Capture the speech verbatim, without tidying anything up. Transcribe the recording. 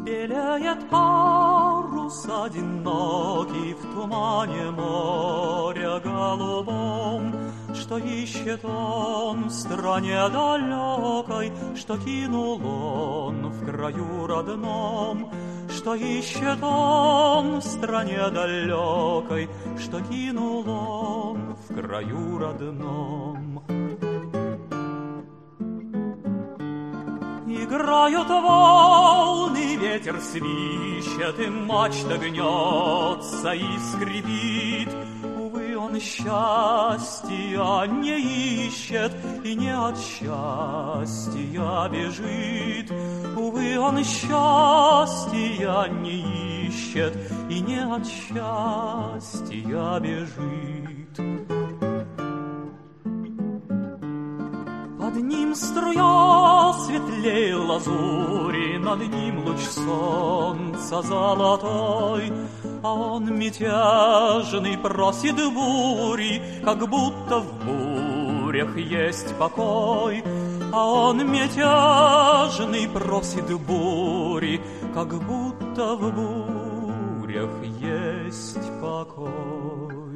Белеет парус одинокий в тумане моря голубом, что ищет он в стране далекой, что кинул он в краю родном, что ищет он в стране далекой, что кинул он в краю родном. Играют волны, ветер свищет, и мачта гнется и скрипит. Увы, он счастья не ищет и не от счастья бежит. Увы, он счастья не ищет и не от счастья бежит. Под ним струя светлей лазури, над ним луч солнца золотой, а он мятежный просит бури, как будто в бурях есть покой. А он мятежный просит бури, как будто в бурях есть покой.